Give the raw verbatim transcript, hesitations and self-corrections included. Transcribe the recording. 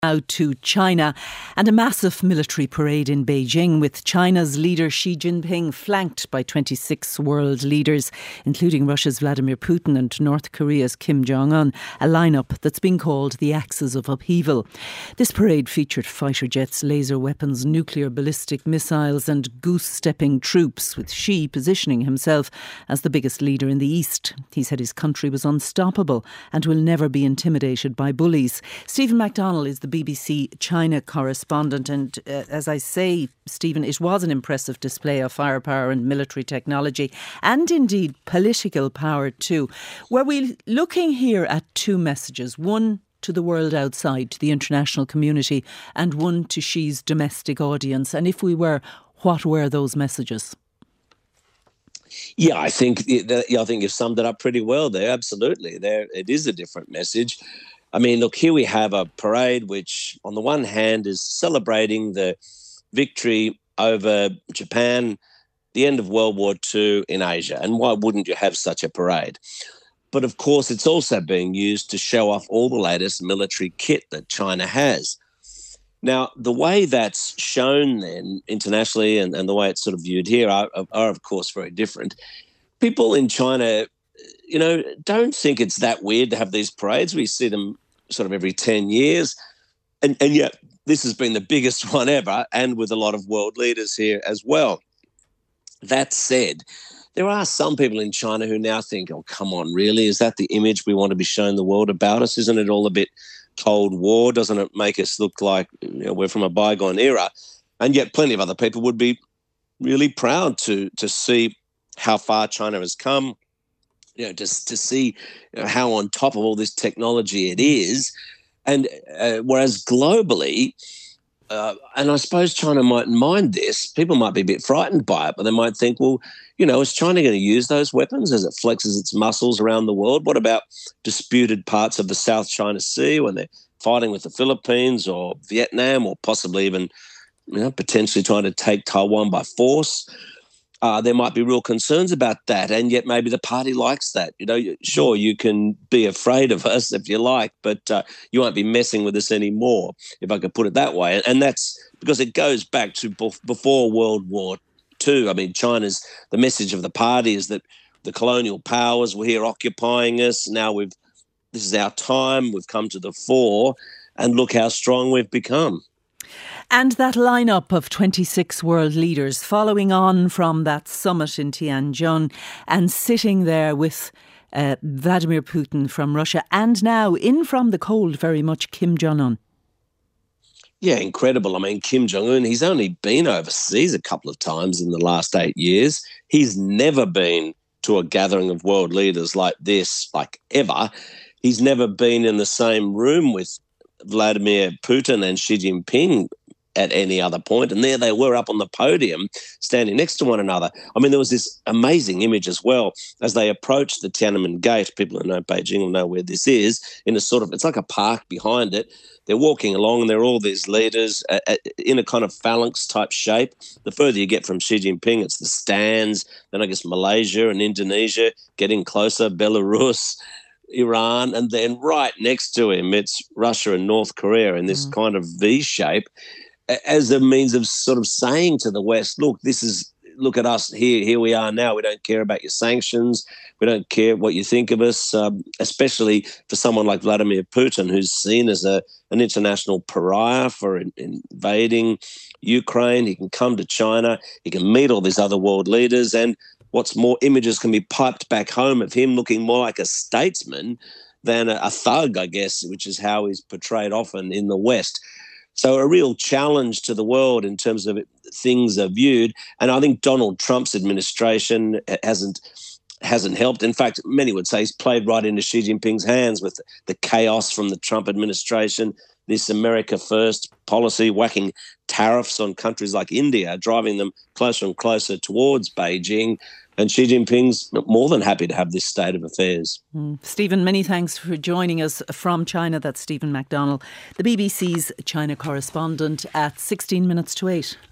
Now to China and a massive military parade in Beijing with China's leader Xi Jinping flanked by twenty-six world leaders, including Russia's Vladimir Putin and North Korea's Kim Jong-un, a lineup that's been called the Axis of Upheaval. This parade featured fighter jets, laser weapons, nuclear ballistic missiles and goose-stepping troops, with Xi positioning himself as the biggest leader in the East. He said his country was unstoppable and will never be intimidated by bullies. Stephen MacDonald is the B B C China correspondent, and uh, as I say, Stephen, it was an impressive display of firepower and military technology, and indeed political power too. Were we looking here at two messages, one to the world outside, to the international community, and one to Xi's domestic audience? And if we were, what were those messages? Yeah, I think I think you've summed it up pretty well there. Absolutely, there it is a different message. I mean, look, here we have a parade which, on the one hand, is celebrating the victory over Japan, the end of World War Two in Asia. And why wouldn't you have such a parade? But, of course, it's also being used to show off all the latest military kit that China has. Now, the way that's shown then internationally and, and the way it's sort of viewed here are, are, of course, very different. People in China, you know, don't think it's that weird to have these parades. We see them sort of every ten years. And, and yet this has been the biggest one ever, and with a lot of world leaders here as well. That said, there are some people in China who now think, oh, come on, really? Is that the image we want to be showing the world about us? Isn't it all a bit Cold War? Doesn't it make us look like, you know, we're from a bygone era? And yet plenty of other people would be really proud to to see how far China has come, you know, just to see, you know, how on top of all this technology it is. And uh, whereas globally, uh, and I suppose China mightn't mind this, people might be a bit frightened by it, but they might think, well, you know, is China going to use those weapons as it flexes its muscles around the world? What about disputed parts of the South China Sea when they're fighting with the Philippines or Vietnam, or possibly even, you know, potentially trying to take Taiwan by force? Uh, there might be real concerns about that, and yet maybe the party likes that. You know, sure, you can be afraid of us if you like, but uh, you won't be messing with us anymore, if I could put it that way. And that's because it goes back to before World War Two. I mean, China's, the message of the party is that the colonial powers were here occupying us. Now we've, this is our time. We've come to the fore, and look how strong we've become. And that lineup of twenty-six world leaders following on from that summit in Tianjin and sitting there with uh, Vladimir Putin from Russia, and now in from the cold very much Kim Jong-un. Yeah, incredible. I mean, Kim Jong-un, he's only been overseas a couple of times in the last eight years. He's never been to a gathering of world leaders like this, like ever. He's never been in the same room with Vladimir Putin and Xi Jinping at any other point, and there they were up on the podium standing next to one another. I mean, there was this amazing image as well as they approached the Tiananmen Gate. People who know Beijing will know where this is. In a sort of, it's like a park behind it. They're walking along, and there are all these leaders uh, uh, in a kind of phalanx type shape. The further you get from Xi Jinping, it's the stands. Then I guess Malaysia and Indonesia getting closer, Belarus, Iran, and then right next to him, it's Russia and North Korea in this mm. kind of V shape, as a means of sort of saying to the West, look, this is, look at us here, here we are now. We don't care about your sanctions. We don't care what you think of us, um, especially for someone like Vladimir Putin, who's seen as a an international pariah for in, invading Ukraine. He can come to China. He can meet all these other world leaders. And what's more, images can be piped back home of him looking more like a statesman than a, a thug, I guess, which is how he's portrayed often in the West. So a real challenge to the world in terms of things are viewed. And I think Donald Trump's administration hasn't hasn't helped. In fact, many would say he's played right into Xi Jinping's hands with the chaos from the Trump administration, this America First policy, whacking tariffs on countries like India, driving them closer and closer towards Beijing. And Xi Jinping's more than happy to have this state of affairs. Mm. Stephen, many thanks for joining us from China. That's Stephen MacDonald, the B B C's China correspondent, at sixteen minutes to eight.